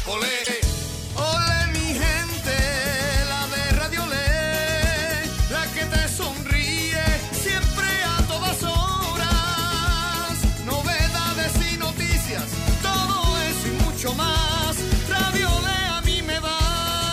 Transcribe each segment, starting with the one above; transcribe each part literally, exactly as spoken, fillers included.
Olé, olé mi gente, la de Radio Olé, la que te sonríe siempre a todas horas. Novedades y noticias, todo eso y mucho más. Radio Olé a mí me va.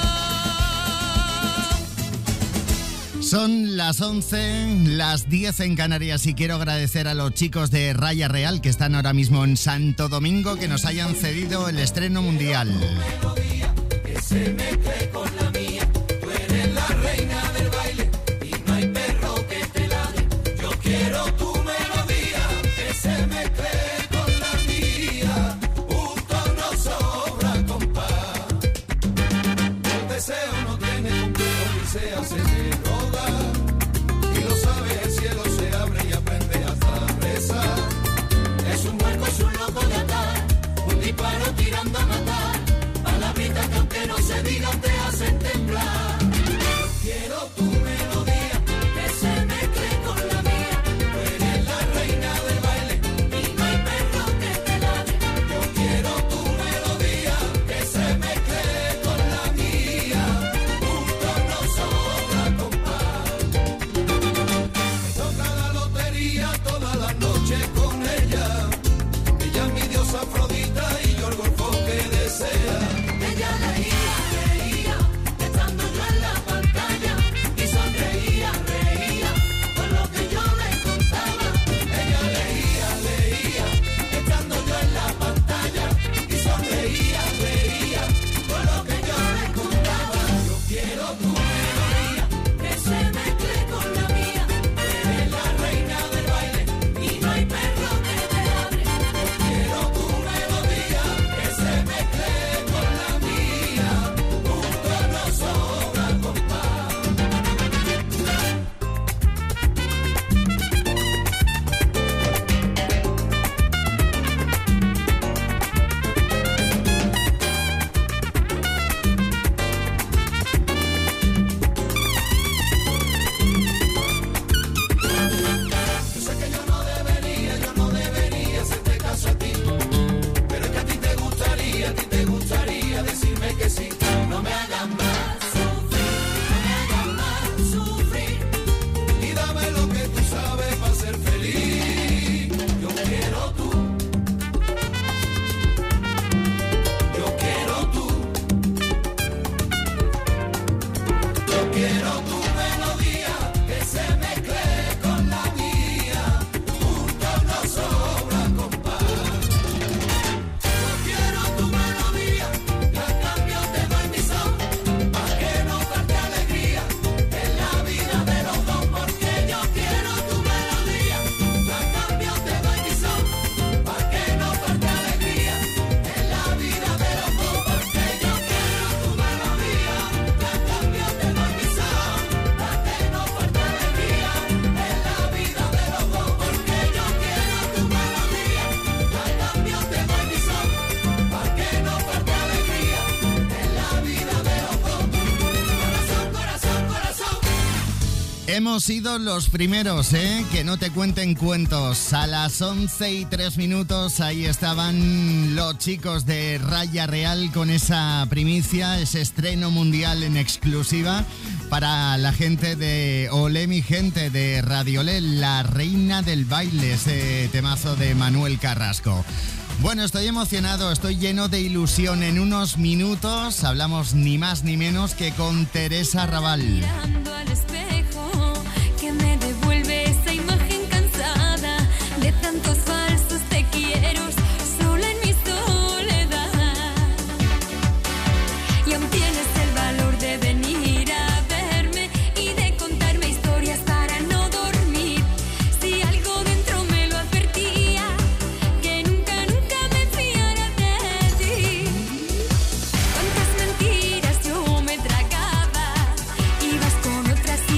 Son las once, las diez en Canarias y quiero agradecer a los chicos de Raya Real que están ahora mismo en Santo Domingo que nos hayan cedido el estreno mundial. Que se mezcle con la mía, tú eres la reina del baile y no hay perro que te ladre. Yo quiero tu melodía, que se mezcle con la mía, juntos nos sobra compás. El deseo no tiene complejo ni se hace de rogar, y lo sabe el cielo se abre y aprende hasta rezar. Es un barco, es un loco de atar, un disparo tirando a matar, palabritas que aunque no se digan te hacen temblar. Yo quiero tu melodía, que se mezcle con la mía, tú eres la reina del baile y no hay perro que te ladre. Yo quiero tu melodía, que se mezcle con la mía, juntos nos sobra compás. Me toca la lotería todas las noches con ella, ella es mi diosa Afrodita y yo el golfo que desea. Ella leía, leía, estando yo en la pantalla, y sonreía, reía, con lo que yo le contaba. Ella leía, leía, estando yo en la pantalla, y sonreía, reía, con lo que yo le contaba. Yo quiero tu melodía, que se mezcle con la mía, eres la reina del baile, y no hay perro que te ladre. Yo quiero tu melodía, que se mezcle con la mía, juntos nos sobra compás. Yo sé que yo no debería, yo no debería hacerte caso a ti, pero es que a ti te gustaría, a ti te gustaría decirme que sí. No me hagas más sufrir, no me hagas más sufrir, y dame lo que tú sabes para ser feliz. Yo quiero tú, yo quiero tú, yo quiero tu melodía, que se mezcle con la mía, juntos nos sobra compás. Yo quiero tu melodía, que a cambio te doy mi son, pa' que no falte alegría en la vida de los dos, porque yo quiero tu melodía, que a cambio te doy mi son, pa' que no falte alegría en la vida de los dos, porque yo quiero tu melodía, que a cambio te doy mi son, pa' que no falte alegría en la vida de los dos, porque yo quiero tu melodía, que a cambio te doy mi son, pa' que no falte alegría en la vida de los dos. Corazón, corazón, corazón. Hemos sido los primeros, ¿eh? Que no te cuenten cuentos. A las once y tres minutos ahí estaban los chicos de Raya Real con esa primicia, ese estreno mundial en exclusiva para la gente de Olé, mi gente de Radio Olé, la reina del baile, ese temazo de Manuel Carrasco. Bueno, estoy emocionado, estoy lleno de ilusión. En unos minutos hablamos ni más ni menos que con Teresa Raval. Mirando al espejo que me devuelve esa imagen cansada de tantos falsos te quiero, sola en mi soledad. Y aún tienes el valor de venir a verme y de contarme historias para no dormir. Si algo dentro me lo advertía, que nunca, nunca me fiara de ti. Cuántas mentiras yo me tragaba, ibas con otras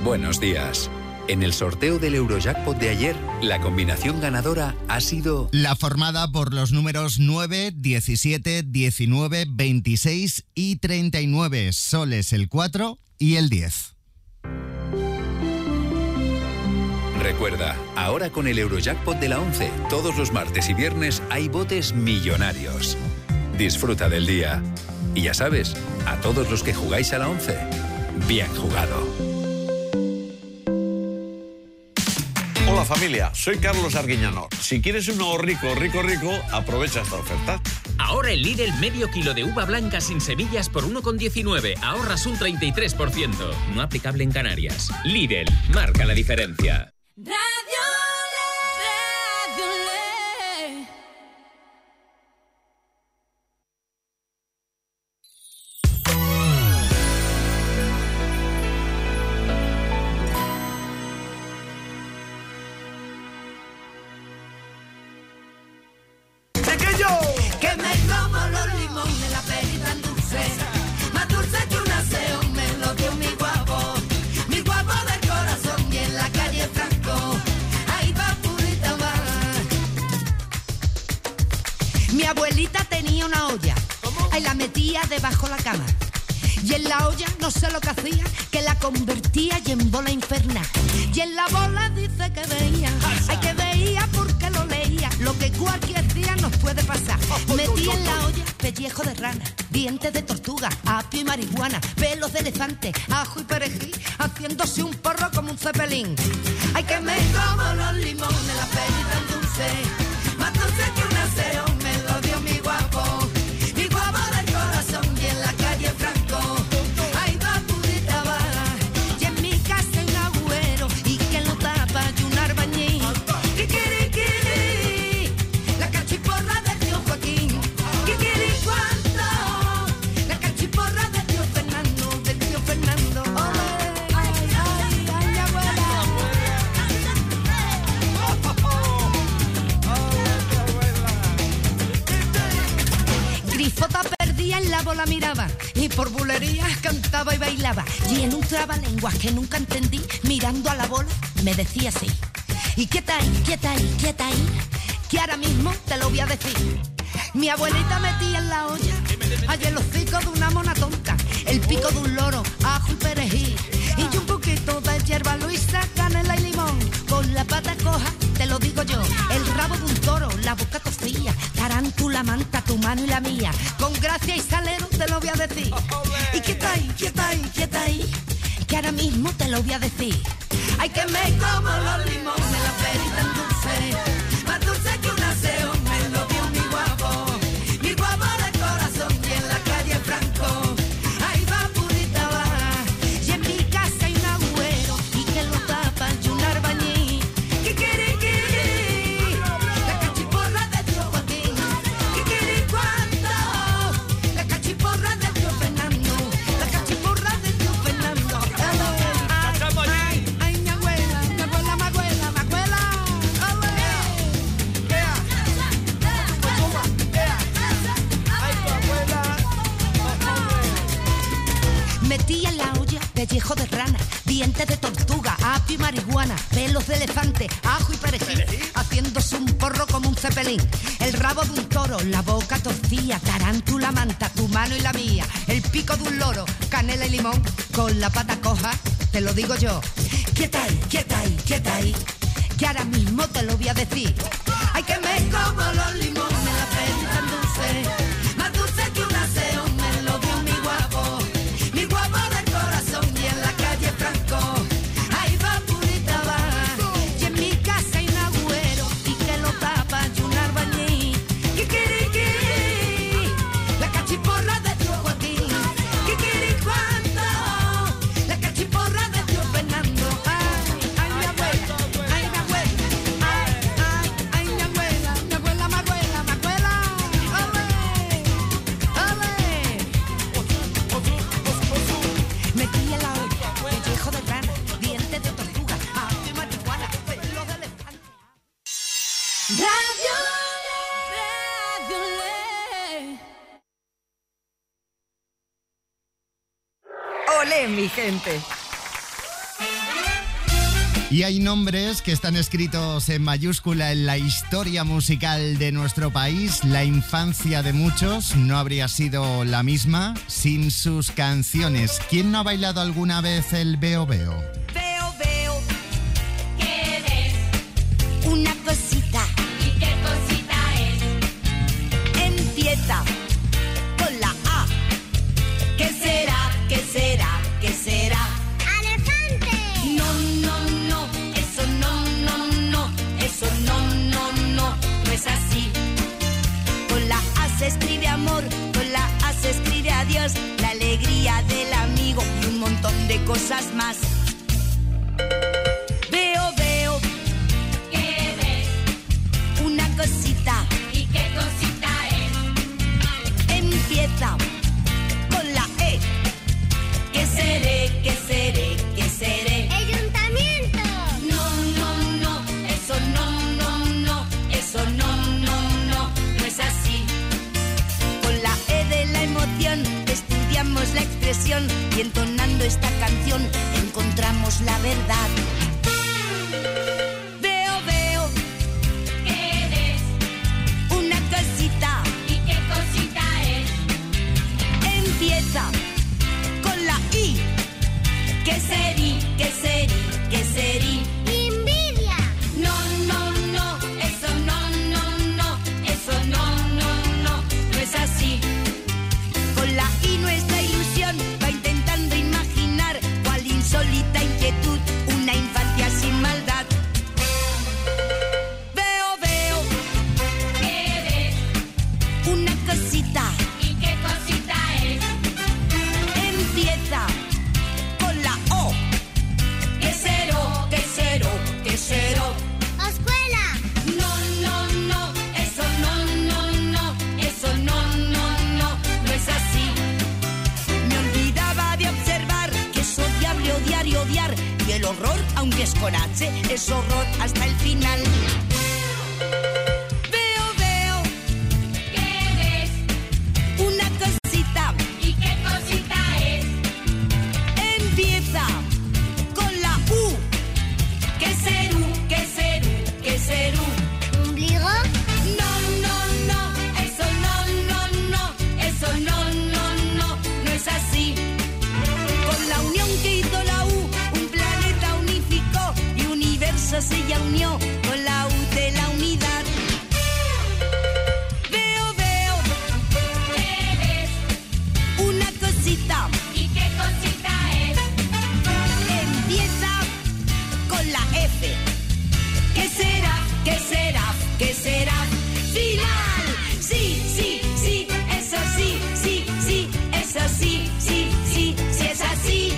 Buenos días. En el sorteo del Eurojackpot de ayer, la combinación ganadora ha sido... La formada por los números nueve, diecisiete, diecinueve, veintiséis y treinta y nueve. Soles el cuatro y el diez. Recuerda, ahora con el Eurojackpot de la once, todos los martes y viernes hay botes millonarios. Disfruta del día. Y ya sabes, a todos los que jugáis a la once, bien jugado. Hola familia, soy Carlos Arguiñano. Si quieres un nuevo rico, rico, rico, aprovecha esta oferta. Ahora en Lidl medio kilo de uva blanca sin semillas por uno con diecinueve. Ahorras un treinta y tres por ciento. No aplicable en Canarias. Lidl, marca la diferencia. Radio Le, Radio Le. Que me como los limones, la peli tan dulce, más dulce que un aseo, me lo dio mi guapo, mi guapo del corazón y en la calle Franco, ahí va purita va. Mi abuelita tenía una olla, ahí la metía debajo la cama. Y en la olla no sé lo que hacía, que la convertía y en bola infernal. Y en la bola dice que veía, ay que veía porque lo leía, lo que cualquier día nos puede pasar. Metí en la olla pellejo de rana, dientes de tortuga, apio y marihuana, pelos de elefante, ajo y perejil, haciéndose un porro como un cepelín. Ay que me como los limones, la peli tan dulce, más dulce que un aseo, me lo dio mi guapo, mi guapo del corazón y en la calle Franco. Grifota perdía en la bola miraba y por bulerías cantaba y bailaba. Y en un trabalenguas que nunca entendí, mirando a la bola, me decía así: y quieta ahí, quieta ahí, quieta ahí, que ahora mismo te lo voy a decir. Mi abuelita metía en la olla allí el hocico de una mona tonta, el pico de un loro, ajo y perejil, y un poquito de hierba luisa, canela y limón. Con la pata coja, te lo digo yo, el rabo de un toro, la boca cocía, tarántula, manta, tu mano y la mía. Con gracia y salero te lo voy a decir. Y quieta ahí, quieta ahí, quieta ahí, que ahora mismo te lo voy a decir. Ay que me como los limones, la peli tan dulce, más dulce que un aseo, me lo dio mi guapo, mi guapo del corazón y en la calle Franco, ahí va purita va. Y en mi casa hay un agüero y que lo tapan y un arbañí. Kikiriki, la cachiporra de tío Joaquín, kikiricuando, la cachiporra de tío Fernando, la cachiporra de tío Fernando. Ay, ay, mi abuela, mi abuela, mi abuela, mi abuela. Metí en la olla pellejo de rana, dientes de tortuga, apio y marihuana, pelos de elefante, ajo y perejil, haciéndose un porro como un cepelín. El rabo de un toro, la boca torcía, tarántula, manta, tu mano y la mía. El pico de un loro, canela y limón, con la pata coja, te lo digo yo. Quieta ahí, quieta ahí, quieta ahí, que ahora mismo te lo voy a decir. Ay que me como los limones, la peli tan dulce, más dulce que un aseo, me lo dio mi guapo, mi guapo del corazón y en la calle Franco, ahí va purita va. Y en mi casa hay un agüero y que lo tapa y un arbañí. Kikiriki, la cachiporra de tío Joaquín, kikiricuando, la cachiporra de tío Fernando. Ay, ay, mi abuela, ay, mi abuela, ay, ay, ay, mi abuela, mi abuela, mi abuela, mi abuela. ¡Ale! ¡Ale! Metí en la olla pellejo de rana, dientes de tortuga, apio y marihuana, pelos de elefante. Radio Le, Radio Le. ¡Olé, mi gente! Y hay nombres que están escritos en mayúscula en la historia musical de nuestro país. La infancia de muchos no habría sido la misma sin sus canciones. ¿Quién no ha bailado alguna vez el Veo Veo? Veo, veo. ¿Qué ves? Una cosita. ¿Y qué cosita es? Empieza con la A. ¿Qué será? ¿Qué será? ¿Qué será? ¡Elefante! No, no, no. Eso no, no, no. Eso no, no, no. No es así. Con la A se escribe amor. Con la A se escribe adiós. La alegría del amigo y un montón de cosas más. Veo, veo. ¿Qué ves? Una cosita. ¿Y qué cosita es? Empieza con la E. ¿Qué seré? ¿Qué seré? ¿Qué seré? ¡Ayuntamiento! No, no, no. Eso no, no, no. Eso no, no, no. No es así. Con la E de la emoción estudiamos la expresión y entonando esta canción encontramos la verdad. Veo, veo. ¿Qué ves? Una cosita. ¿Y qué cosita es? Empieza con la I. ¿Qué serí? ¿Qué serí? ¿Qué serí? ¡Envidia! No, no, no. Eso no, no, no. Eso no, no, no. No es así. Con la I nuestra ilusión va intentando imaginar cuál insólita inquietud, una infancia sin maldad. Veo, veo. ¿Qué ves? Una cosita. ¿Y qué cosita es? Empieza con la O. ¿Qué cero? ¿Qué cero? ¿Qué cero? ¡Escuela! No, no, no. Eso no, no, no. Eso no, no, no. No es así. Me olvidaba de observar que es odiable odiar y odiar. Y el horror, aunque es con H, es horror hasta el final. Veo, veo. ¿Qué ves? Una cosita. ¿Y qué cosita es? Empieza con la U. ¿Qué serú? ¿Qué serú? ¿Qué serú? ¿Ombligo? No, no, no. Eso no, no, no. Eso no, no, no. No es así. Con la unión que hizo la U, un planeta unificó y universo se ya unió con la U de la unidad. Veo, veo. ¿Qué ves? Una cosita. ¿Y qué cosita es? Empieza con la F. ¿Qué será? ¿Qué será? ¿Qué será? Final. Sí, sí, sí, eso sí, sí, sí, eso sí, sí, sí, sí es así.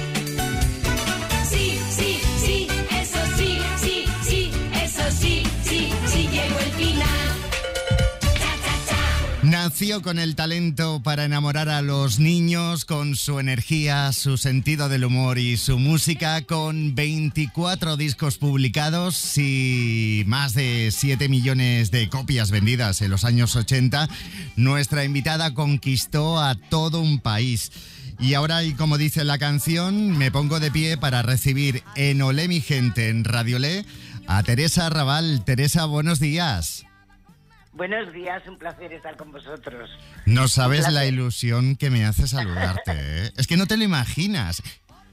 Sí, sí, sí, eso sí, sí, sí, eso sí, sí, sí, llegó el final. Cha, cha, cha. Nació con el talento para enamorar a los niños, con su energía, su sentido del humor y su música, con veinticuatro discos publicados y más de siete millones de copias vendidas en los años ochenta. Nuestra invitada conquistó a todo un país. Y ahora, y como dice la canción, me pongo de pie para recibir en Olé mi gente, en Radiolé, a Teresa Raval. Teresa, buenos días. Buenos días, un placer estar con vosotros. No sabes Un placer. la ilusión que me hace saludarte, ¿eh? Es que no te lo imaginas.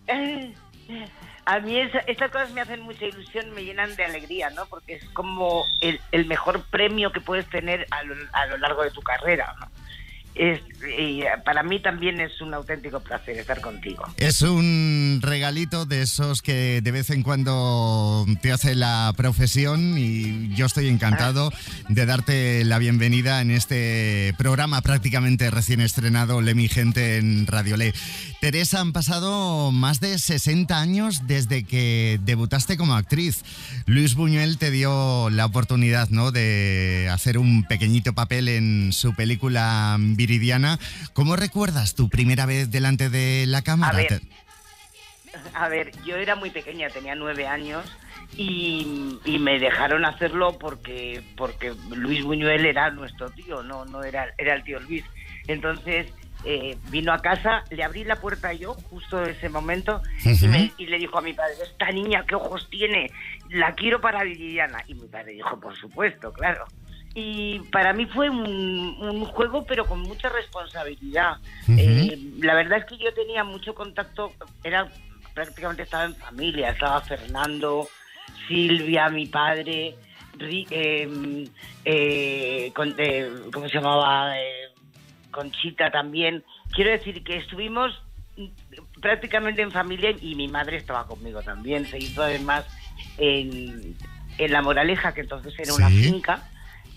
A mí es- estas cosas me hacen mucha ilusión, me llenan de alegría, ¿no? Porque es como el, el mejor premio que puedes tener a lo, a lo largo de tu carrera, ¿no? Es, y para mí también es un auténtico placer estar contigo. Es un regalito de esos que de vez en cuando te hace la profesión y yo estoy encantado de darte la bienvenida en este programa prácticamente recién estrenado, Olé mi gente, en Radiolé. Teresa, han pasado más de sesenta años desde que debutaste como actriz. Luis Buñuel te dio la oportunidad, ¿no?, de hacer un pequeñito papel en su película Viridiana. ¿Cómo recuerdas tu primera vez delante de la cámara? A ver, Te- a ver, yo era muy pequeña, tenía nueve años y, y me dejaron hacerlo porque porque Luis Buñuel era nuestro tío, no no era era el tío Luis. Entonces eh, vino a casa, le abrí la puerta yo, justo en ese momento, Uh-huh. y, me, y le dijo a mi padre, esta niña, ¿qué ojos tiene? La quiero para Liliana. Y mi padre dijo, por supuesto, claro. Y para mí fue un, un juego, pero con mucha responsabilidad. Uh-huh. Eh, la verdad es que yo tenía mucho contacto, era prácticamente estaba en familia, estaba Fernando, Silvia, mi padre, Ri, eh, eh, con, eh, ¿cómo se llamaba? Eh, Conchita también. Quiero decir que estuvimos prácticamente en familia y mi madre estaba conmigo también. Se hizo además en, en La Moraleja, que entonces era una Sí. finca.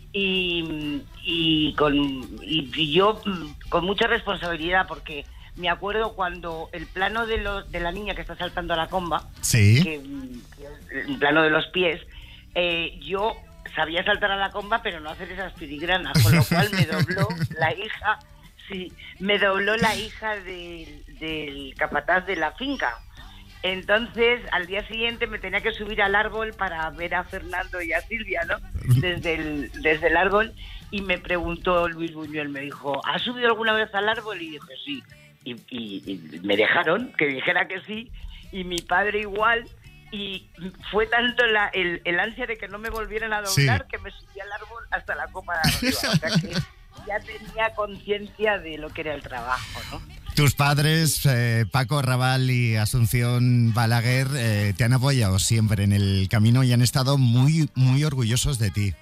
Y, y, con, y, y yo con mucha responsabilidad, porque me acuerdo cuando el plano de, los, de la niña que está saltando a la comba, Sí. que, que es el plano de los pies, eh, yo sabía saltar a la comba, pero no hacer esas filigranas, con lo cual me dobló la hija, sí, me dobló la hija del, del capataz de la finca. Entonces, al día siguiente me tenía que subir al árbol para ver a Fernando y a Silvia, ¿no? Desde el, desde el árbol, y me preguntó Luis Buñuel, me dijo, ¿has subido alguna vez al árbol? Y dije, sí. Y, y, y me dejaron que dijera que sí, y mi padre igual, y fue tanto la, el, el ansia de que no me volvieran a doblar, sí, que me subí al árbol hasta la copa de arriba. O sea que ya tenía conciencia de lo que era el trabajo, ¿no? Tus padres, eh, Paco Raval y Asunción Balaguer, eh, te han apoyado siempre en el camino y han estado muy, muy orgullosos de ti.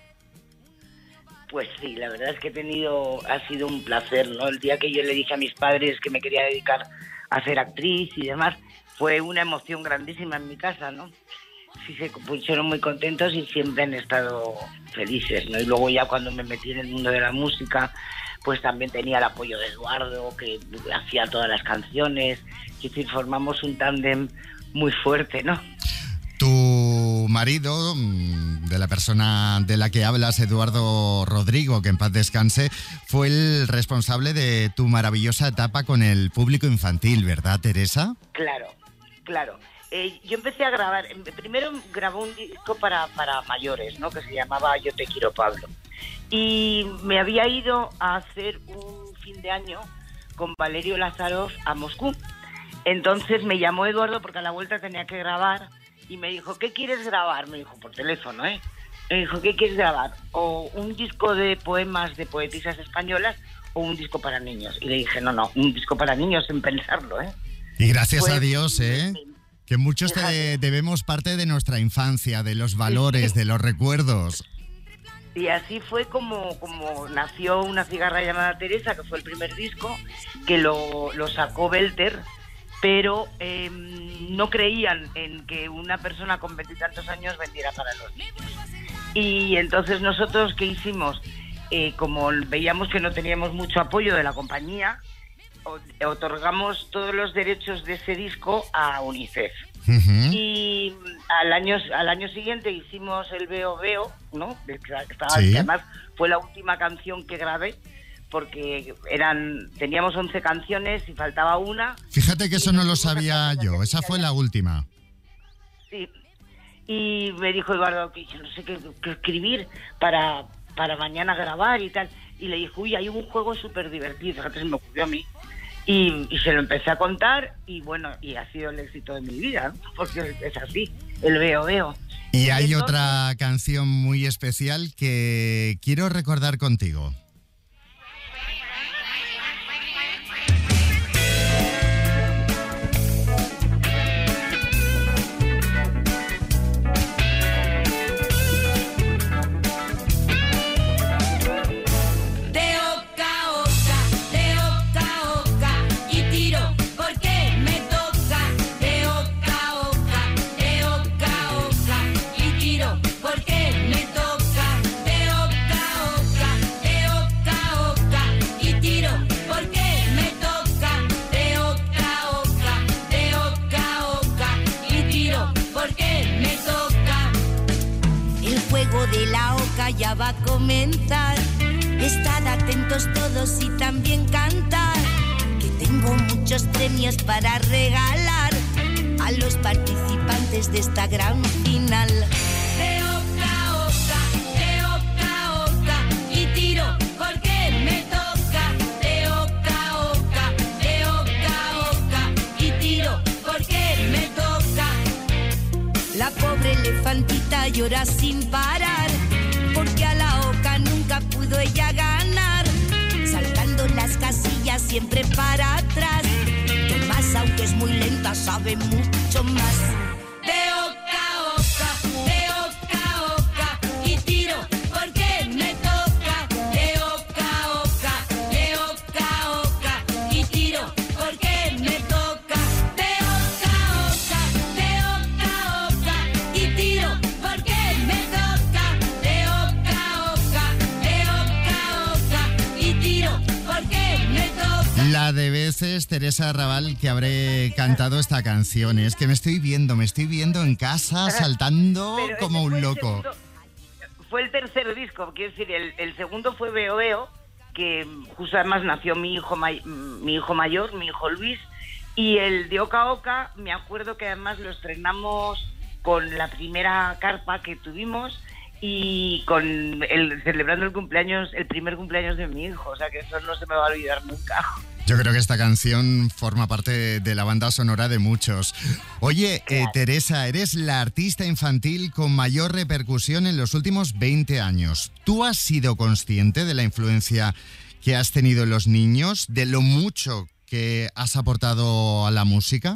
Pues sí, la verdad es que he tenido, ha sido un placer, ¿no? El día que yo le dije a mis padres que me quería dedicar a ser actriz y demás, fue una emoción grandísima en mi casa, ¿no? Sí, se pusieron muy contentos y siempre han estado felices, ¿no? Y luego ya cuando me metí en el mundo de la música, pues también tenía el apoyo de Eduardo, que hacía todas las canciones. Es decir, formamos un tándem muy fuerte, ¿no? Tu marido, de la persona de la que hablas, Eduardo Rodrigo, que en paz descanse, fue el responsable de tu maravillosa etapa con el público infantil, ¿verdad, Teresa? Claro, claro. Eh, yo empecé a grabar, primero grabó un disco para, para mayores, ¿no? Que se llamaba Yo te quiero, Pablo. Y me había ido a hacer un fin de año con Valerio Lázarov a Moscú. Entonces me llamó Eduardo porque a la vuelta tenía que grabar y me dijo, ¿qué quieres grabar? Me dijo, por teléfono, ¿eh? Me dijo, ¿qué quieres grabar? O un disco de poemas de poetisas españolas o un disco para niños. Y le dije, no, no, un disco para niños sin pensarlo, ¿eh? Y gracias pues, a Dios, ¿eh? Que muchos te debemos parte de nuestra infancia, de los valores, de los recuerdos. Y así fue como, como nació Una cigarra llamada Teresa, que fue el primer disco, que lo, lo sacó Belter, pero eh, no creían en que una persona con veintitantos años vendiera para los niños. Y entonces nosotros, ¿qué hicimos? Eh, como veíamos que no teníamos mucho apoyo de la compañía, otorgamos todos los derechos de ese disco a UNICEF. Uh-huh. Y al año al año siguiente hicimos el Veo Veo, ¿no? Estaba, sí. Además fue la última canción que grabé, porque eran teníamos once canciones y faltaba una. Fíjate que eso no lo sabía yo, esa fue la última. Sí. Y me dijo Eduardo que yo no sé qué, qué escribir para, para mañana grabar y tal. Y le dije, uy, hay un juego súper divertido, fíjate, se me ocurrió a mí. Y, y se lo empecé a contar y bueno, y ha sido el éxito de mi vida, ¿no? Porque es así, el Veo Veo. Y hay Entonces, otra canción muy especial que quiero recordar contigo. De la oca ya va a comenzar. Estad atentos todos y también cantar, que tengo muchos premios para regalar a los participantes de esta gran final. De oca a oca, de oca a oca, y tiro porque me toca. De oca a oca, llorar sin parar, porque a la oca nunca pudo ella ganar, saltando las casillas siempre para atrás. Tomás, aunque es muy lenta, sabe mucho más. De oca a oca, de oca a oca, y tiro porque me toca. De oca a oca, de oca a oca, y tiro porque me toca. De oca a oca, de oca a oca, y tiro porque me toca. De oca a oca, de oca a oca, y tiro porque me toca. La de veces, Teresa Raval, que habré cantado esta canción. Es que me estoy viendo, me estoy viendo en casa saltando Pero como ese un fue el loco. segundo- fue el tercer disco, quiero decir, el, el segundo fue Veo Veo, que justo además nació mi hijo, may- mi hijo mayor, mi hijo Luis, y el de Oca a Oca, me acuerdo que además lo estrenamos con la primera carpa que tuvimos y con el celebrando el cumpleaños, el primer cumpleaños de mi hijo, o sea que eso no se me va a olvidar nunca. Yo creo que esta canción forma parte de la banda sonora de muchos. Oye, eh, Teresa, eres la artista infantil con mayor repercusión en los últimos veinte años. ¿Tú has sido consciente de la influencia que has tenido en los niños, de lo mucho que has aportado a la música?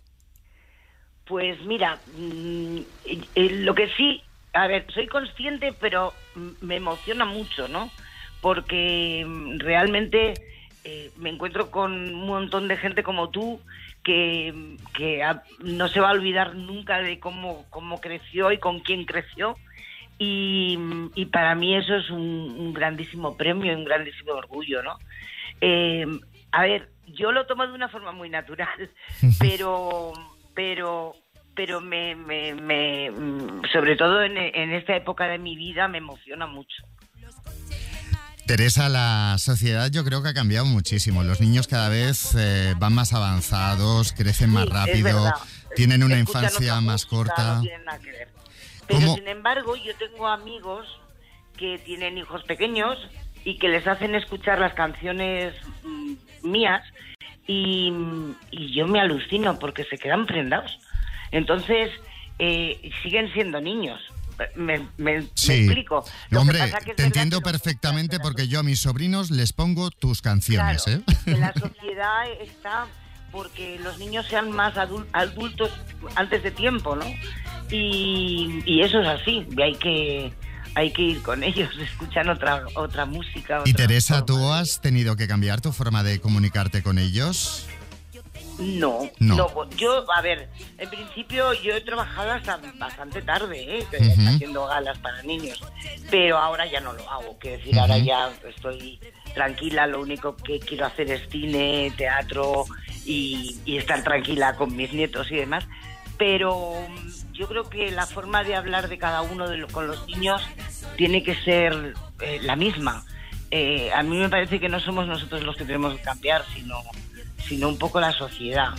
Pues mira, mm, eh, lo que sí, a ver, soy consciente, pero mm, me emociona mucho, ¿no? Porque mm, realmente eh, me encuentro con un montón de gente como tú que, que ha- no se va a olvidar nunca de cómo, cómo creció y con quién creció. Y, y para mí eso es un, un grandísimo premio y un grandísimo orgullo, ¿no? Eh, a ver, yo lo tomo de una forma muy natural, pero pero pero me, me, me mm, sobre todo en, en esta época de mi vida me emociona mucho. Teresa, la sociedad yo creo que ha cambiado muchísimo. Los niños cada vez eh, van más avanzados, crecen más Sí, es rápido, verdad. tienen una Escuchan infancia otra más música, corta. no tienen nada que ver. Pero ¿Cómo? sin embargo, yo tengo amigos que tienen hijos pequeños y que les hacen escuchar las canciones mm, mías y, y yo me alucino porque se quedan prendados. Entonces, eh, siguen siendo niños. Me, me- me Sí. explico. Lo que Hombre, pasa que es te verdad entiendo que los- perfectamente porque yo a mis sobrinos les pongo tus canciones, Claro, ¿eh? que la sociedad está porque los niños sean más adul- adultos antes de tiempo, ¿no? Y, y eso es así, y hay que hay que ir con ellos, escuchan otra otra música. Y otra Teresa, forma. ¿tú has tenido que cambiar tu forma de comunicarte con ellos? No, No. no, yo, a ver, en principio yo he trabajado hasta bastante tarde, ¿eh? Ujú. Haciendo galas para niños, pero ahora ya no lo hago, quiero decir, Ujú. ahora ya estoy tranquila, lo único que quiero hacer es cine, teatro y, y estar tranquila con mis nietos y demás, pero mm, yo creo que la forma de hablar de cada uno de lo- con los niños tiene que ser eh, la misma. Eh, a mí me parece que no somos nosotros los que tenemos que cambiar, sino sino un poco la sociedad.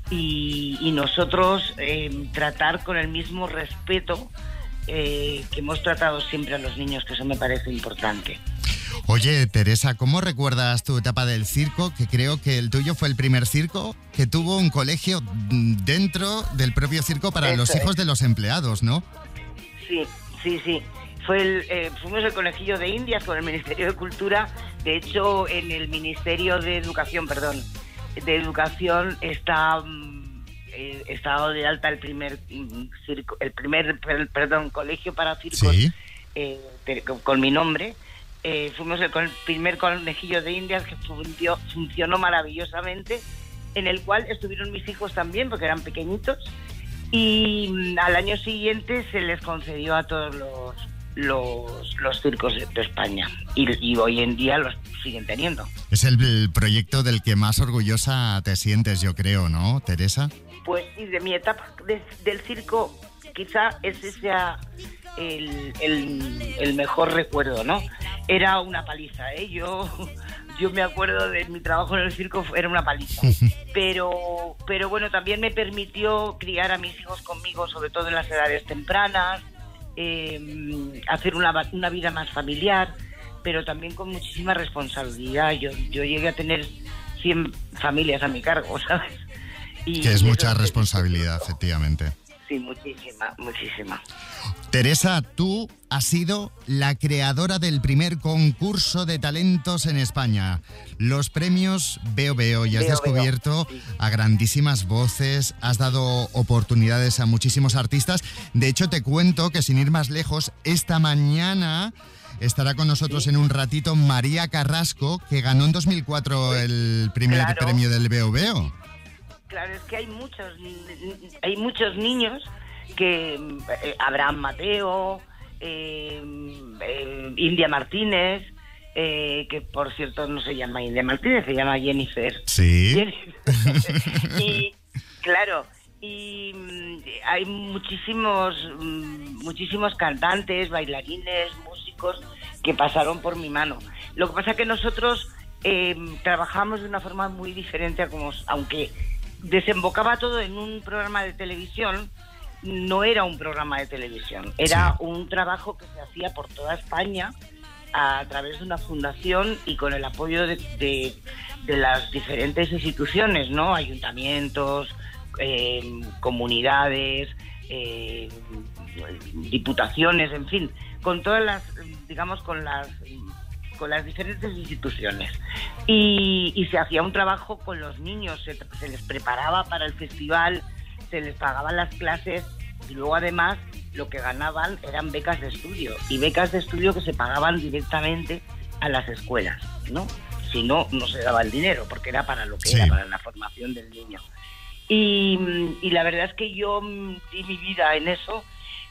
Y, y nosotros eh, tratar con el mismo respeto eh, que hemos tratado siempre a los niños, que eso me parece importante. Oye, Teresa, ¿cómo recuerdas tu etapa del circo? Que creo que el tuyo fue el primer circo que tuvo un colegio mm, dentro del propio circo para Eso los hijos es. de los empleados, ¿no? Sí, sí, sí. Fue el, eh, fuimos el Conejillo de Indias con el Ministerio de Cultura. De hecho, en el Ministerio de Educación, perdón, de Educación está mm, eh, está dado de alta el primer mm, circo, el primer, per- perdón, colegio para circos Sí. eh, te- con, con mi nombre. Eh, fuimos el, con el primer Conejillo de Indias que funcionó, funcionó maravillosamente, en el cual estuvieron mis hijos también, porque eran pequeñitos, y mm, al año siguiente se les concedió a todos los los, los circos de España y, y hoy en día los siguen teniendo. Es el, el proyecto del que más orgullosa te sientes, yo creo, ¿no, Teresa? Pues sí, de mi etapa de- del circo quizá ese sea el, el, el mejor recuerdo, ¿no? Era una paliza, ¿eh? Yo, yo me acuerdo de mi trabajo en el circo, era una paliza. Pero, pero bueno, también me permitió criar a mis hijos conmigo, sobre todo en las edades tempranas, eh, hacer una, va- una vida más familiar, pero también con muchísima responsabilidad. Yo, yo llegué a tener cien familias a mi cargo, ¿sabes? Y Que es eso mucha es- responsabilidad, efectivamente. Sí, sí, muchísima, muchísima. Teresa, tú has sido la creadora del primer concurso de talentos en España. Los premios Veo Veo, y has Veo, descubierto veo, sí. a grandísimas voces, has dado oportunidades a muchísimos artistas. De hecho, te cuento que sin ir más lejos, esta mañana estará con nosotros Sí. en un ratito María Carrasco, que ganó en dos mil cuatro el primer Claro. premio del Veo Veo. Claro, es que hay muchos, ni- hay muchos niños que eh, Abraham Mateo, eh, eh, India Martínez, eh, que por cierto no se llama India Martínez, se llama Jennifer. Sí. Jennifer. Y claro, y mm, hay muchísimos, mm, muchísimos cantantes, bailarines, músicos que pasaron por mi mano. Lo que pasa es que nosotros eh, trabajamos de una forma muy diferente a como, aunque desembocaba todo en un programa de televisión, no era un programa de televisión, era Sí. un trabajo que se hacía por toda España a través de una fundación y con el apoyo de, de, de las diferentes instituciones, ¿no? Ayuntamientos, eh, comunidades, eh, diputaciones, en fin, con todas las, digamos, con las con las diferentes instituciones. Y, y se hacía un trabajo con los niños, se, se les preparaba para el festival, se les pagaban las clases y luego además lo que ganaban eran becas de estudio, y becas de estudio que se pagaban directamente a las escuelas, ¿no? Si no, no se daba el dinero, porque era para lo que Sí. era, para la formación del niño. Y, y la verdad es que yo mm, di mi vida en eso,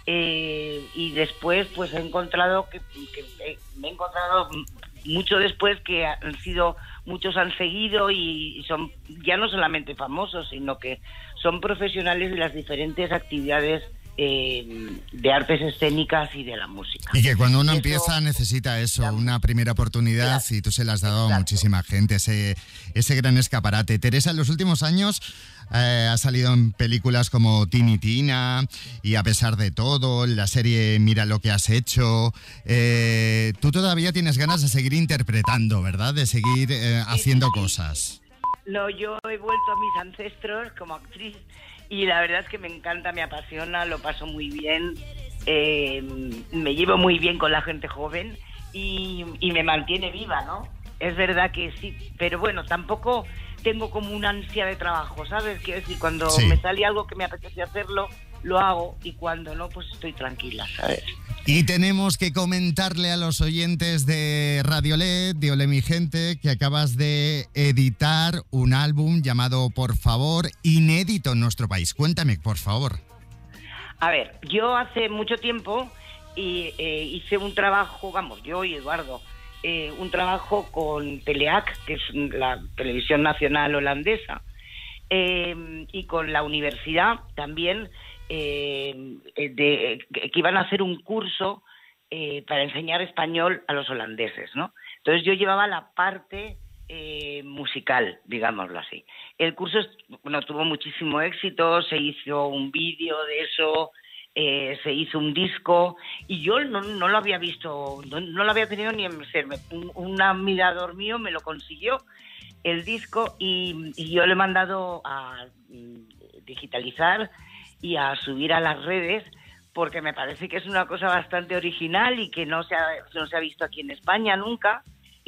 eh, y después pues he encontrado que, que eh, me he encontrado mucho después que han sido, muchos han seguido y, y son ya no solamente famosos, sino que son profesionales de las diferentes actividades eh, de artes escénicas y de la música. Y que cuando uno Eso- empieza necesita eso, Claro. una primera oportunidad, Claro. y tú se la has dado a Exacto. muchísima gente, ese, ese gran escaparate. Teresa, en los últimos años eh, ha salido en películas como Tini Tina y A pesar de todo, la serie Mira lo que has hecho. Eh, tú todavía tienes ganas de seguir interpretando, ¿verdad? De seguir eh, haciendo cosas. No, yo he vuelto a mis ancestros como actriz y la verdad es que me encanta, me apasiona, lo paso muy bien, eh, me llevo muy bien con la gente joven y, y me mantiene viva, ¿no? Es verdad que sí, pero bueno, tampoco tengo como una ansia de trabajo, ¿sabes? Quiero decir, cuando Sí. me sale algo que me apetece hacerlo, lo hago, y cuando no, pues estoy tranquila, ¿sabes? Y tenemos que comentarle a los oyentes de Radio L E D, de Ole mi gente, que acabas de editar un álbum llamado Por Favor, inédito en nuestro país. Cuéntame, por favor. A ver, yo hace mucho tiempo y, eh, hice un trabajo, vamos, yo y Eduardo, eh, un trabajo con Teleac, que es la televisión nacional holandesa, eh, y con la universidad también, eh, de, que iban a hacer un curso eh, para enseñar español a los holandeses, ¿no? Entonces yo llevaba la parte eh, musical, digámoslo así. El curso, bueno, tuvo muchísimo éxito, se hizo un vídeo de eso, eh, se hizo un disco, y yo no, no lo había visto, no, no lo había tenido ni en ser. Un, un admirador mío me lo consiguió, el disco, y, y yo le he mandado a mm, digitalizar y a subir a las redes, porque me parece que es una cosa bastante original y que no se ha, no se ha visto aquí en España nunca,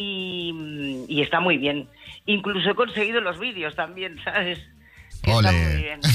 y, y está muy bien. Incluso he conseguido los vídeos también, ¿sabes? Que está muy Ole. bien.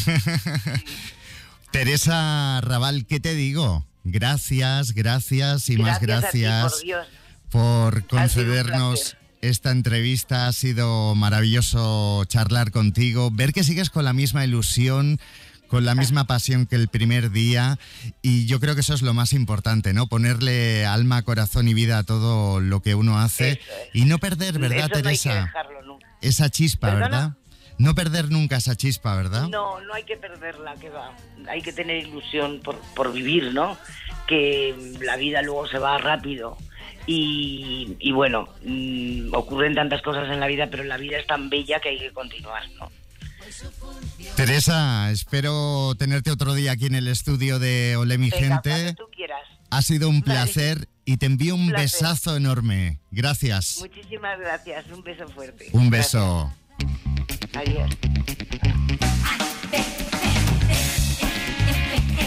Teresa Raval, ¿qué te digo? Gracias, gracias y más Gracias a gracias ti, por Dios. por Ha sido un concedernos placer. esta entrevista. Ha sido maravilloso charlar contigo, ver que sigues con la misma ilusión, con la misma pasión que el primer día, y yo creo que eso es lo más importante, ¿no? Ponerle alma, corazón y vida a todo lo que uno hace. Eso es. Y no perder, ¿verdad, Eso no hay que Teresa? dejarlo nunca. Esa chispa, ¿Perdona? ¿verdad? No perder nunca esa chispa, ¿verdad? No, no hay que perderla, que va. Hay que tener ilusión por, por vivir, ¿no? Que la vida luego se va rápido. Y, y bueno, mmm, ocurren tantas cosas en la vida, pero la vida es tan bella que hay que continuar, ¿no? Teresa, espero tenerte otro día aquí en el estudio de Ole mi Venga, gente. cuando tú quieras. Ha sido un Vale. placer y te envío un Un placer. besazo enorme. Gracias. Muchísimas gracias. Un beso fuerte. Un beso. Gracias. Adiós.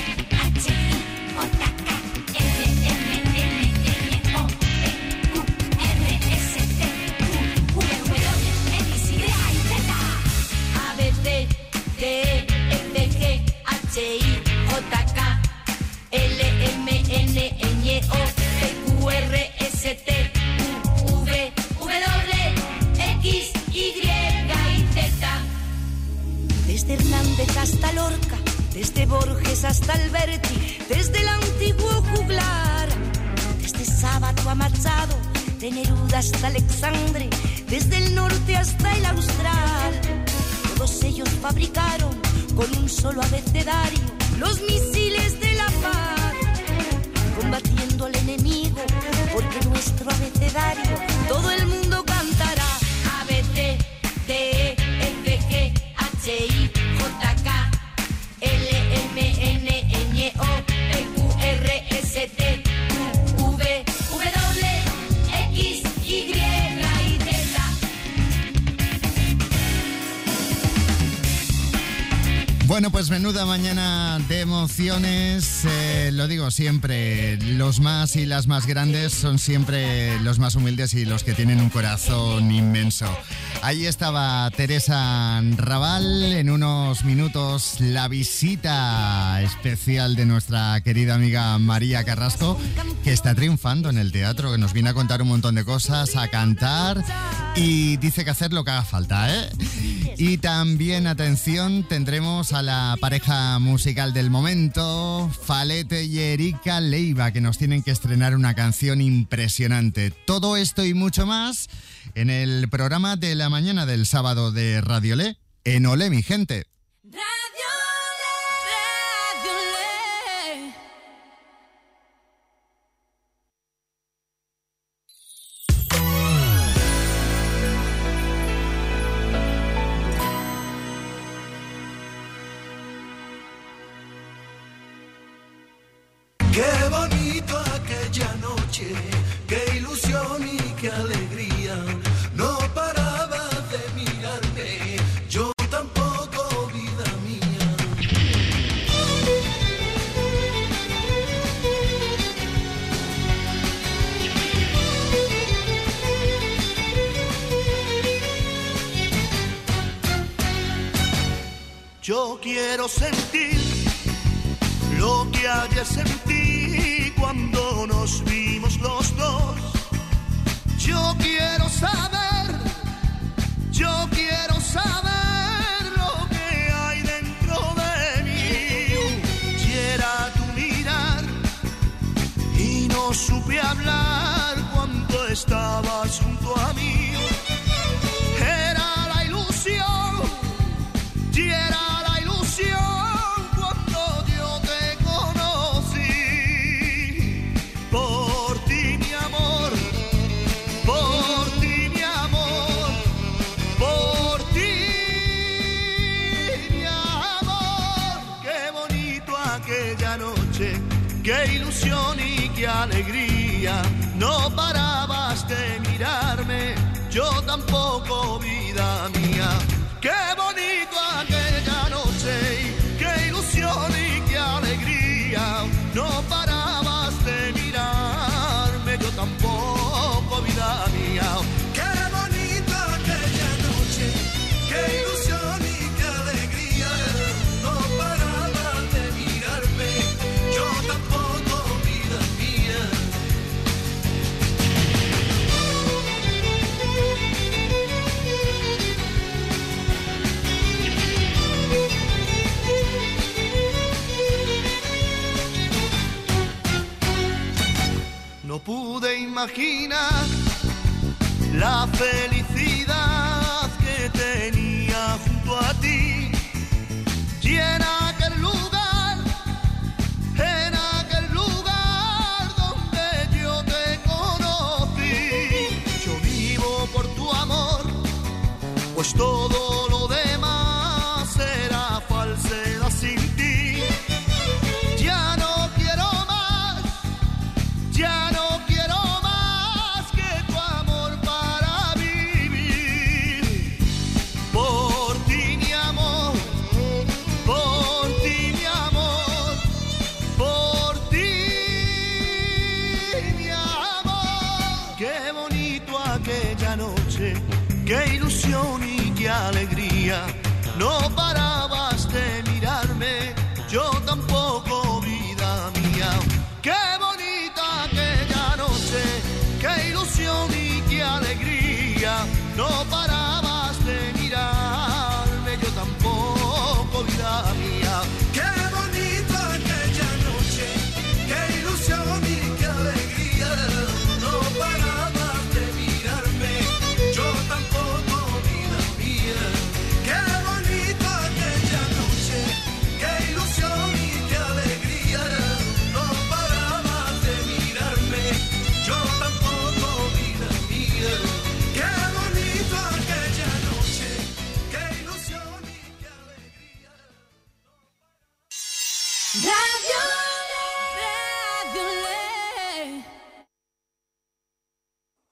H I J K L M N Ñ O P Q R S T U V W X Y y Z. Desde Hernández hasta Lorca, desde Borges hasta Alberti, desde el antiguo juglar, desde Sábato a Machado, de Neruda hasta Alexandre, desde el norte hasta el austral. Todos ellos fabricaron con un solo abecedario los misiles de la paz, combatiendo al enemigo, porque nuestro abecedario todo el mundo cantará. A, B, C, D, E, F, G, H, I, J, K, L, M, N, Ñ, O, P, Q, R, S, T, U, V, W, X, Y y Z. Bueno, pues menuda mañana de emociones. Eh, lo digo siempre, los más y las más grandes son siempre los más humildes y los que tienen un corazón inmenso. Ahí estaba Teresa Raval. En unos minutos la visita especial de nuestra querida amiga María Carrasco, que está triunfando en el teatro, que nos viene a contar un montón de cosas, a cantar y dice que hacer lo que haga falta, ¿eh? Y también, atención, tendremos a la pareja musical del momento, Falete y Erika Leiva, que nos tienen que estrenar una canción impresionante. Todo esto y mucho más en el programa de la mañana del sábado de Radio Le, en Olé, mi gente. Qué bonito aquella noche, qué ilusión y qué alegría. No paraba de mirarme, yo tampoco, vida mía. Yo quiero sentir lo que ayer sentí cuando nos vimos los dos. Yo quiero saber, yo quiero saber lo que hay dentro de mí. Quiera tu mirar y no supe hablar cuando estabas junto a mí. Era la ilusión, y era la ilusión. Qué ilusión y qué alegría, no parabas de mirarme, yo tampoco, vida mía. Qué bonito aquella noche, qué ilusión y qué alegría, no parabas de mirarme, yo tampoco, vida mía. Qué bonito aquella noche, qué ilusión y qué alegría, no parabas de mirarme, yo tampoco, vida mía. No pude imaginar la felicidad que tenía junto a ti. Y en aquel lugar, en aquel lugar donde yo te conocí. Yo vivo por tu amor, pues todo lo demás será falsedad sin ti. Ya no quiero más, ya no quiero más que tu amor para vivir. Por ti mi amor, por ti mi amor, por ti mi amor. Qué bonito aquella noche, qué ilusión y qué alegría. No parabas de mirarme, yo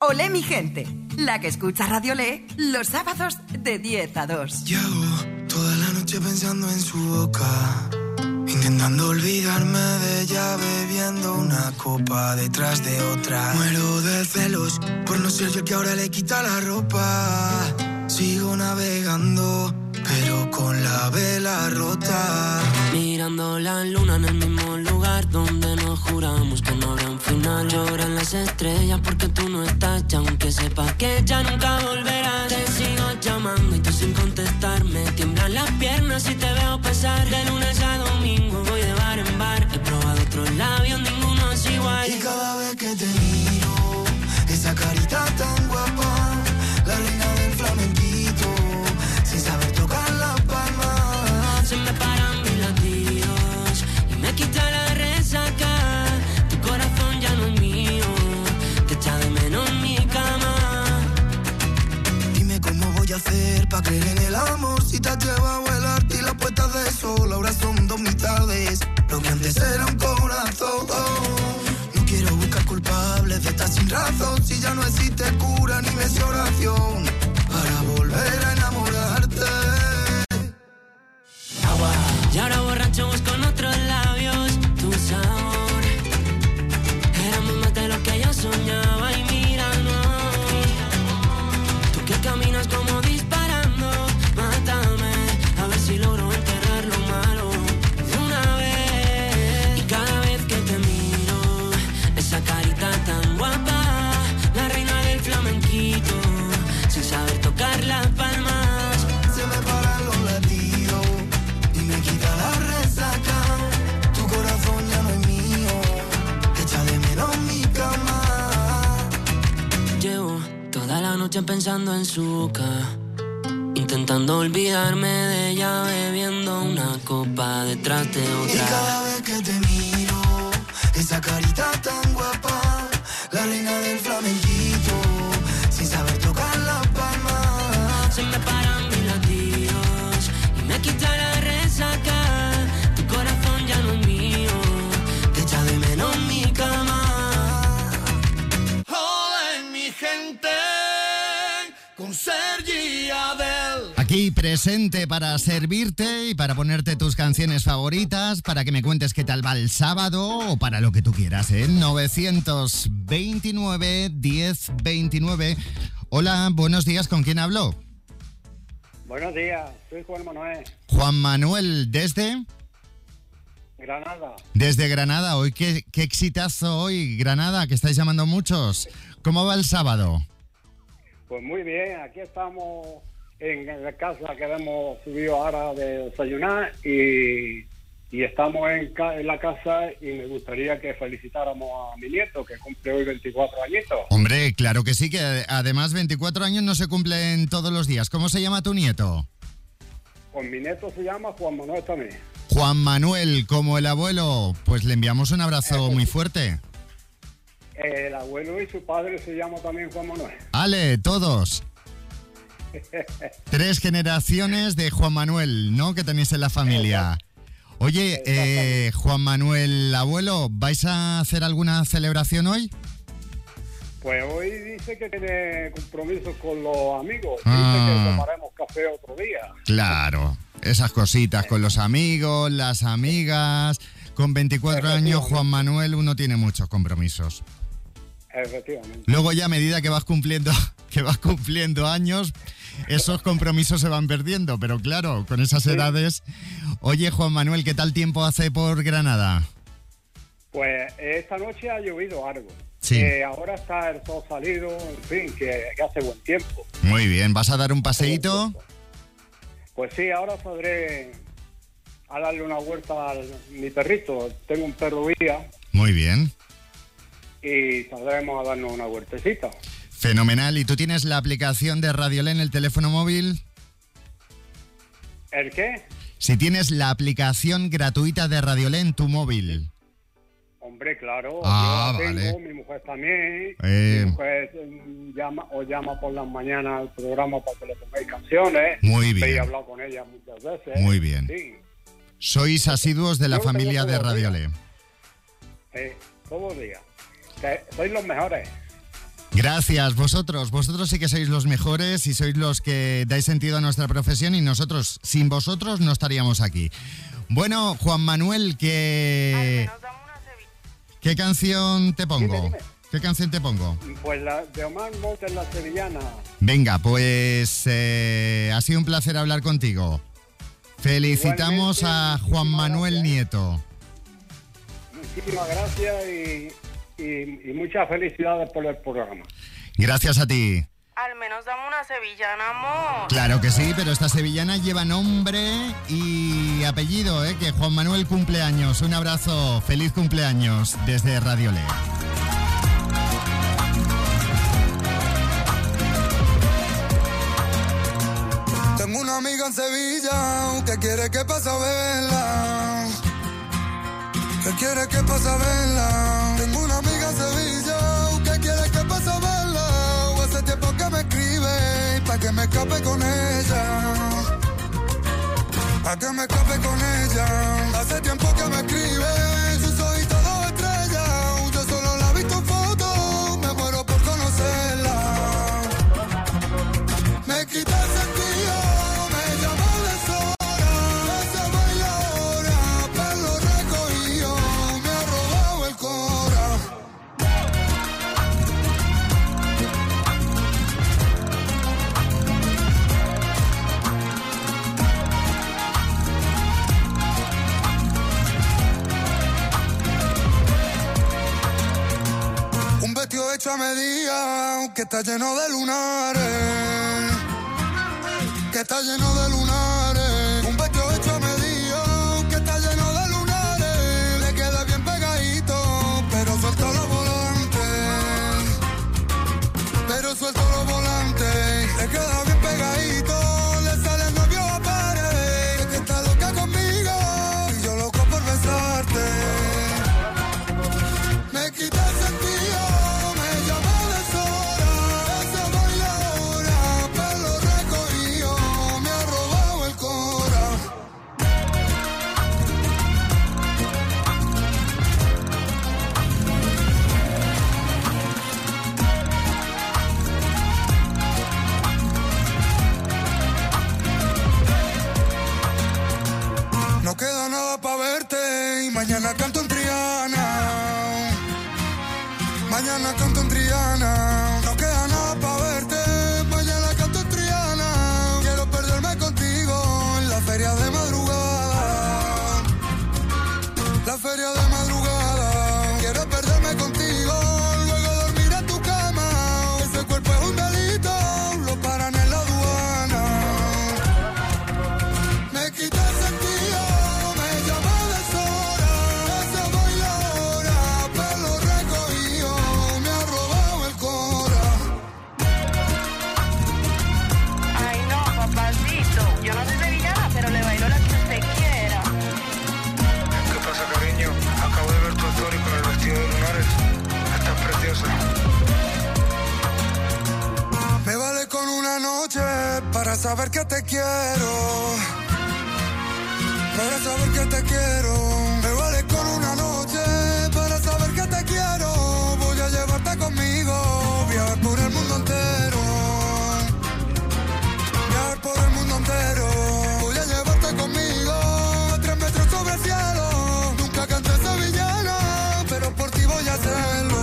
Olé mi gente, la que escucha Radio Olé los sábados de diez a dos. Llevo toda la noche pensando en su boca, intentando olvidarme de ella, bebiendo una copa detrás de otra. Muero de celos por no ser yo el que ahora le quita la ropa. Sigo navegando, pero con la vela rota. Mirando la luna en el mismo lugar donde nos juramos que no habrá un final. Lloran las estrellas porque tú no estás, y aunque sepas que ya nunca volverás, te sigo llamando y tú sin contestarme. Tiemblan las piernas y te veo pasar. De lunes a domingo voy de bar en bar. He probado otros labios, ninguno es igual. Y cada vez que te miro, esa carita tan guapa, la reina del flamenquito, sin saber tocar la palma. Se me paran mis latidos y me quita la resaca. Tu corazón ya no es mío, te echa de menos en mi cama. Dime cómo voy a hacer pa' creer en el amor, si te has llevado el arte y las puestas de sol. Ahora son dos mitades, lo que antes era un corazón. No quiero buscar culpables de estar sin razón, si ya no existe cura ni mesioración para volver a enamorarte. Agua. Y ahora borracho busco en otros labios tu sabor. Éramos más de lo que yo soñaba y míranos. Tú que caminas como disparando, mátame, a ver si logro enterrar lo malo de una vez. Y cada vez que te miro, esa carita tan guapa, la reina del flamenquito, sin saber tocar las palmas. Se me paran los latidos y me quita la resaca. Tu corazón ya no es mío, echa de menos mi cama. Llevo toda la noche pensando en su boca, intentando olvidarme de ella, bebiendo una copa detrás de Y otra. cada vez que te miro, esa carita tan guapa, la reina del flamenquito, sin saber tocar la palma. Se me paran mis latidos y me quita la resaca. Tu corazón ya no es mío, te echa de menos mi cama. Hola, mi gente, con Sergi y Adel. Aquí presente para servirte y para ponerte tus canciones favoritas, para que me cuentes qué tal va el sábado o para lo que tú quieras, ¿eh? novecientos veintinueve, diez veintinueve. Hola, buenos días, ¿con quién hablo? Buenos días, soy Juan Manuel, Juan Manuel, ¿desde? Granada. Desde Granada. Hoy qué, qué exitazo hoy, Granada, que estáis llamando muchos. ¿Cómo va el sábado? Pues muy bien, aquí estamos en la casa que hemos subido ahora de desayunar y, y estamos en, ca- en la casa y me gustaría que felicitáramos a mi nieto que cumple hoy veinticuatro añitos. Hombre, claro que sí, que además veinticuatro años no se cumplen todos los días. ¿Cómo se llama tu nieto? Pues mi nieto se llama Juan Manuel también. Juan Manuel, como el abuelo, pues le enviamos un abrazo muy fuerte. El abuelo y su padre se llama también Juan Manuel. Ale, todos. Tres generaciones de Juan Manuel, ¿no? Que tenéis en la familia. Oye, eh, Juan Manuel, abuelo, ¿vais a hacer alguna celebración hoy? Pues hoy dice que tiene compromisos con los amigos. Dice Ah. que tomaremos café otro día. Claro, esas cositas con los amigos, las amigas. Con veinticuatro años, Juan Manuel, uno tiene muchos compromisos. Efectivamente. Luego ya a medida que vas cumpliendo, que vas cumpliendo años, esos compromisos se van perdiendo, pero claro, con esas edades. Oye, Juan Manuel, ¿qué tal tiempo hace por Granada? Pues esta noche ha llovido algo. Sí. Eh, ahora está el sol salido, en fin, que, que hace buen tiempo. Muy bien, ¿vas a dar un paseíto? Pues sí, ahora saldré a darle una vuelta a mi perrito. Tengo un perro guía Muy bien, y saldremos a darnos una vueltecita. fenomenal. ¿Y tú tienes la aplicación de Radiolé en el teléfono móvil? ¿El qué? Si tienes la aplicación gratuita de Radiolé en tu móvil. Hombre, claro. Ah, yo la tengo, vale. mi mujer también. Eh. Mi mujer eh, llama, os llama por las mañanas al programa para que le pongáis canciones. Muy bien. He hablado con ella muchas veces. Muy bien. Sí, Sois asiduos de la Yo lo tengo familia de todos los Radiolé. eh, todos los días. Que sois los mejores. Gracias, vosotros, vosotros sí que sois los mejores y sois los que dais sentido a nuestra profesión y nosotros, sin vosotros, no estaríamos aquí. Bueno, Juan Manuel, ¿qué, ¿qué canción te pongo? Dime, dime. ¿Qué canción te pongo? Pues la de Omar Montes, La Sevillana. Venga, pues eh, ha sido un placer hablar contigo. Felicitamos a Juan Manuel Nieto. Muchísimas gracias y, y, y muchas felicidades por el programa. Gracias a ti. Al menos dame una sevillana, amor. Claro que sí, pero esta sevillana lleva nombre y apellido, ¿eh? Que Juan Manuel cumpleaños. Un abrazo, feliz cumpleaños desde Radio Le. Tengo una amiga en Sevilla que quiere que pase a verla. Que quiere que pase a verla. Tengo una amiga en Sevilla que quiere que pase a verla. O hace tiempo que me escribe pa' que me escape con ella. Pa' que me escape con ella. Hace tiempo que me escribe, sus ojitos dos estrellas. Yo solo la he visto en fotos, me muero por conocerla. Me quita el sentido, me llama de sola. Se baila ahora, pelo recogido, me ha robado el cora. Un vestido hecho a medida, que está lleno de lunares. Que está lleno de lunares. Un vestido hecho a medida, que está lleno de lunares. Le queda bien pegadito, pero suelto los volantes. Pero suelto los volantes. Le queda bien pegadito, le sale el novio a pared. Que está loca conmigo y yo loco por besarte. Me quita el sentido, me llama de sola. Se baila ahora, pelo recogido, me ha robado el cora. No queda nada pa' verte y mañana canto en Triana. Mañana canto en Triana. No queda nada pa' verte, mañana canto en Triana. Quiero perderme contigo en la feria de madrugada. La feria de madrugada. Quiero perderme contigo, luego dormir en tu cama. Ese cuerpo es un delito, lo paran en la aduana. Me quita el sentido, me llama de sola. Se baila ahora, pelo recogido, me ha robado el cora. Ay, no, papacito. Yo no soy sevillana, pero le bailo la que usted quiera. ¿Qué pasa, cariño? Acabo de ver tu story con el vestido de lunares. Estás preciosa. Me vale con una noche para saber que te quiero. Para saber que te quiero. Me vale con una noche para saber que te quiero. Voy a llevarte conmigo, viajar por el mundo entero. Viajar por el mundo entero. Voy a llevarte conmigo a tres metros sobre el cielo. Nunca canté sevillana, pero por ti voy a hacerlo.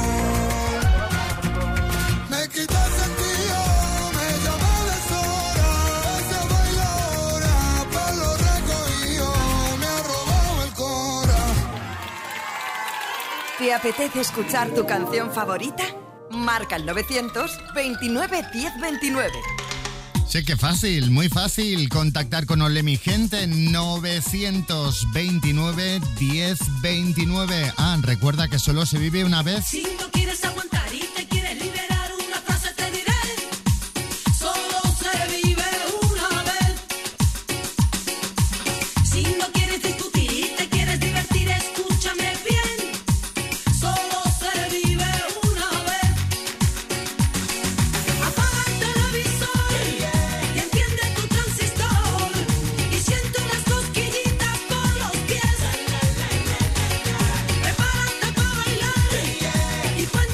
Me quita el sentido, me llama de sola. Se baila ahora, pelo recogido, me ha robado el cora. ¿Te apetece escuchar tu canción favorita? Marca el novecientos veintinueve diez veintinueve. Sí, que fácil, muy fácil contactar con Ole mi gente. Novecientos veintinueve diez veintinueve. Ah, recuerda que solo se vive una vez. Si no quieres aguantar y te quieres liberar, una frase te diré. Solo se vive una vez. Si no quieres discutir y te quieres divertir, escúchame bien. Solo se vive una vez. Apaga el televisor y enciende tu transistor. Y siente unas cosquillitas por los pies. Prepárate para bailar y cuenta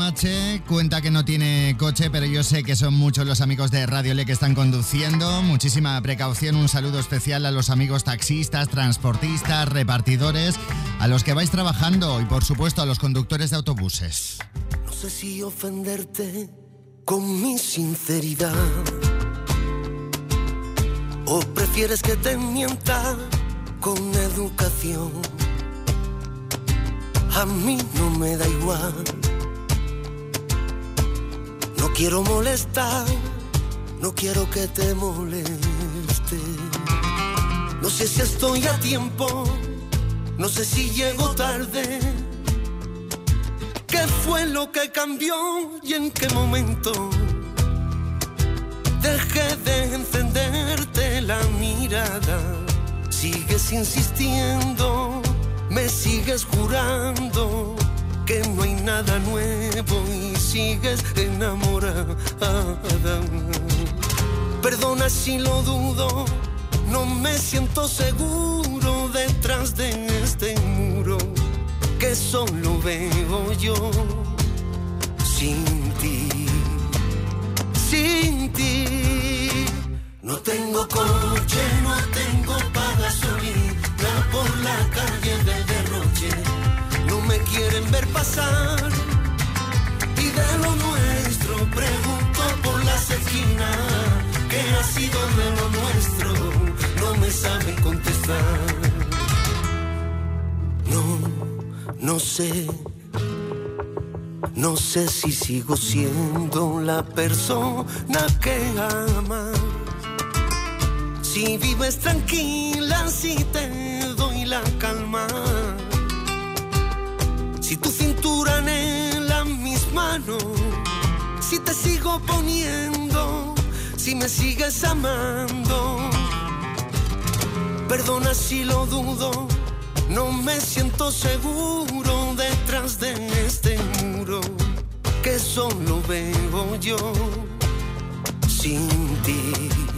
H cuenta que no tiene coche, pero yo sé que son muchos los amigos de Radio Le que están conduciendo. Muchísima precaución, un saludo especial a los amigos taxistas, transportistas, repartidores, a los que vais trabajando y por supuesto a los conductores de autobuses. No sé si ofenderte con mi sinceridad o prefieres que te mienta con educación. A mí no me da igual. No quiero molestar, no quiero que te moleste. No sé si estoy a tiempo, no sé si llego tarde. ¿Qué fue lo que cambió y en qué momento? Dejé de encenderte la mirada. Sigues insistiendo, me sigues jurando que no hay nada nuevo y sigues enamorada. Perdona si lo dudo, no me siento seguro detrás de este muro que solo veo yo sin ti, sin ti. No tengo coche, no tengo pa' gasolina por la calle del derroche. No me quieren ver pasar y de lo nuestro pregunto por las esquinas. ¿Qué ha sido de lo nuestro? No me saben contestar. No, no sé. No sé si sigo siendo la persona que amas. Si vives tranquila, si te doy la calma. Si tu cintura anhela mis manos, si te sigo poniendo, si me sigues amando. Perdona si lo dudo, no me siento seguro detrás de este muro que solo veo yo sin ti,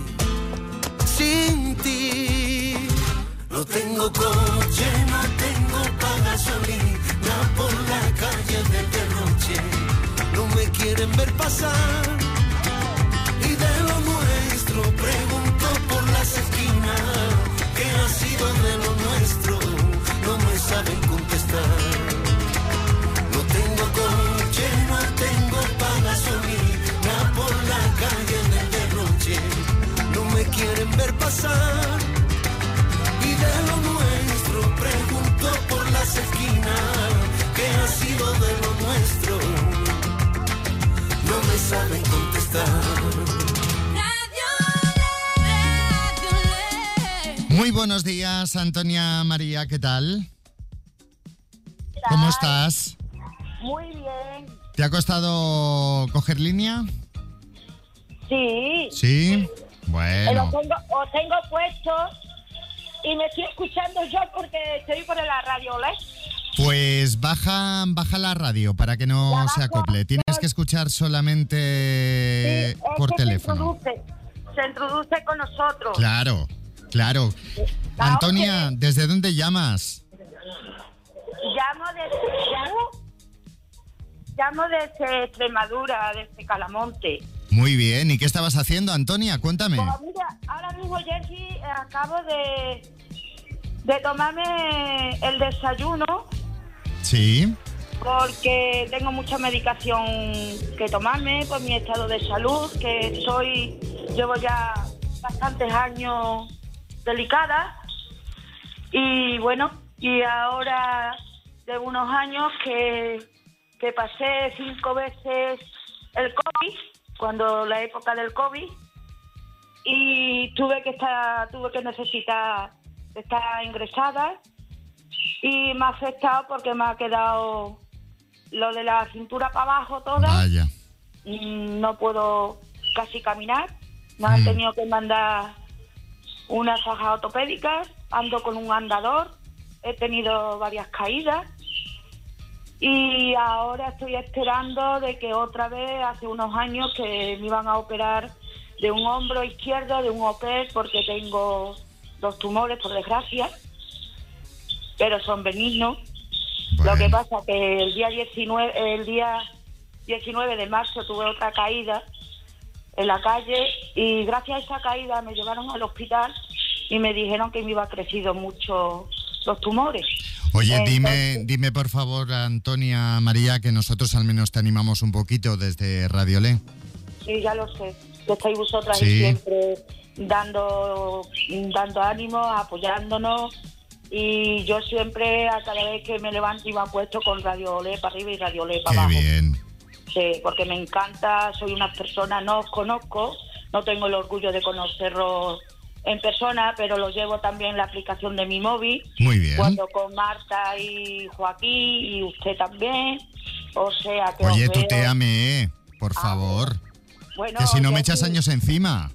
sin ti. No tengo coche, no tengo pa' gasolina por la calle del derroche. No me quieren ver pasar y de lo nuestro pregunto por las esquinas. ¿Qué ha sido de lo nuestro? No me saben contestar. No tengo coche, no tengo pa' gasolina por la calle del derroche. No me quieren ver pasar y de lo nuestro pregunto por las esquinas. ¿Qué ha sido de lo nuestro? No me saben contestar. Muy buenos días, Antonia María, ¿qué tal? ¿Cómo estás? Muy bien. ¿Te ha costado coger línea? Sí. Sí. Os Bueno. tengo, os tengo puestos y me estoy escuchando yo porque estoy por la radio, ¿ves? Pues baja, baja la radio para que no se acople. Tienes que escuchar solamente Es por que teléfono. Se introduce, se introduce con nosotros. Claro, claro. Antonia, ¿desde dónde llamas? Llamo desde, llamo, llamo desde Extremadura, desde Calamonte. Muy bien. ¿Y qué estabas haciendo, Antonia? Cuéntame. Pues mira, ahora mismo, Jessy, acabo de, de tomarme el desayuno Sí. porque tengo mucha medicación que tomarme por mi estado de salud, que soy, llevo ya bastantes años delicada y bueno, y ahora de unos años que, que pasé cinco veces el COVID, cuando la época del COVID, y tuve que estar, tuve que necesitar estar ingresada y me ha afectado porque me ha quedado lo de la cintura para abajo toda. Vaya. No puedo casi caminar. Me han Mm. tenido que mandar unas fajas ortopédicas. Ando con un andador. He tenido varias caídas. Y ahora estoy esperando de que otra vez, hace unos años que me iban a operar de un hombro izquierdo, de un O P E R, porque tengo dos tumores, por desgracia, pero son benignos. Lo que pasa que el día diecinueve, el día diecinueve de marzo tuve otra caída en la calle y gracias a esa caída me llevaron al hospital y me dijeron que me iba crecido mucho los tumores. Oye, Entonces, dime, dime por favor, Antonia María, que nosotros al menos te animamos un poquito desde Radio Le. Sí, ya lo sé. Que estáis vosotras Sí. ahí siempre dando, dando ánimo, apoyándonos. Y yo siempre, a cada vez que me levanto y me acuesto con Radio Le para arriba y Radio Le para Qué abajo. bien. Sí, porque me encanta, soy una persona, no os conozco, no tengo el orgullo de conocerlos en persona, pero los llevo también en la aplicación de mi móvil. Muy bien. Cuando con Marta y Joaquín y usted también. O sea que Oye, os tú veo. te ame, por favor. Bueno, que si no yo me echas sí. años encima.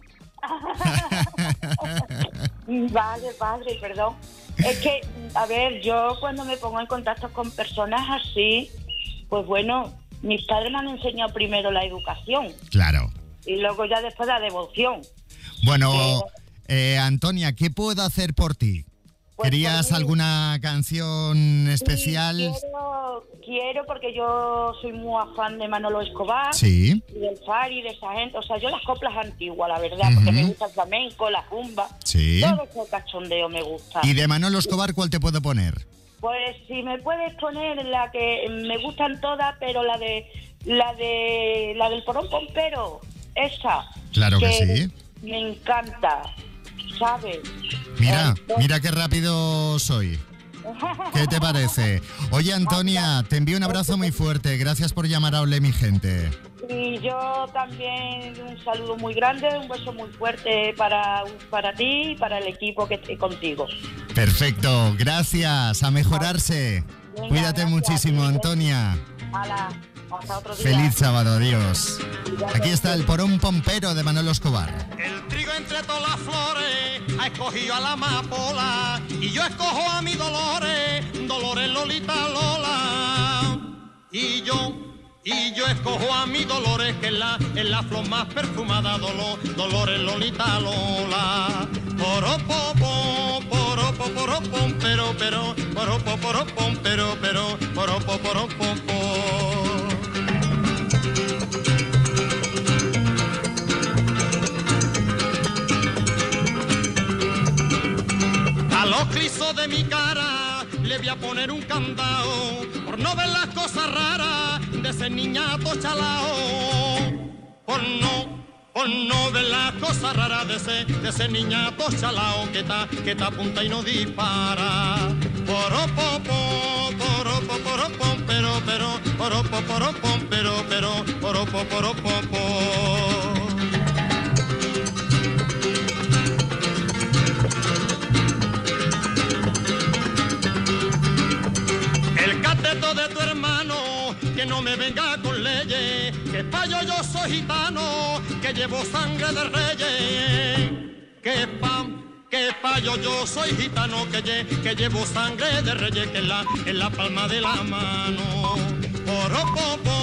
Vale, padre, perdón. Es que, a ver, yo cuando me pongo en contacto con personas así, pues bueno, mis padres me han enseñado primero la educación Claro. y luego ya después la devoción. Bueno, eh, Antonia, ¿qué puedo hacer por ti? ¿Querías alguna canción especial? Sí, quiero, quiero porque yo soy muy afán de Manolo Escobar. Sí. Y del Fari, de esa gente. O sea, yo las coplas antiguas, la verdad, porque Ujú. me gusta el flamenco, la rumba. Sí. Todo ese cachondeo me gusta. ¿Y de Manolo Escobar cuál te puedo poner? Pues si me puedes poner la que me gustan todas, pero la de la de la del porón pompero, esa. Claro que sí. Me encanta, ¿sabes? Mira, mira qué rápido soy. ¿Qué te parece? Oye, Antonia, te envío un abrazo muy fuerte. Gracias por llamar a Ole, mi gente. Y yo también un saludo muy grande, un beso muy fuerte para, para ti y para el equipo que esté contigo. Perfecto, gracias. A mejorarse. Venga, Cuídate gracias. muchísimo, Antonia. Hala, hasta otro día. Feliz sábado, adiós. Aquí está el porón pompero de Manolo Escobar. El trigo entre todas las flores ha escogido a la amapola y yo escojo a mi Dolores, Dolores Lolita Lola. Y yo, y yo escojo a mi Dolores, que es la, es la flor más perfumada, Dolo, Dolores Lolita Lola. Poropopo, poropo, poropom, pero, pero, poropo, poropom, pero, pero, poropo, poropom, a los clisos de mi cara le voy a poner un candado por no ver las cosas raras de ese niñato chalao. Por no, por no ver las cosas raras de ese, de ese niñato chalao que está, que está apunta y no dispara. Poropopo, poropo, poropom, pero, pero, poropo, poropom, pero, pero, poropo, poropopo. El cateto de tu hermano, que no me venga con leyes, que payo yo soy gitano, que llevo sangre de reyes. Que pa, que payo yo soy gitano, que, lle, que llevo sangre de reyes, que en la, en la palma de la mano. Poropopo,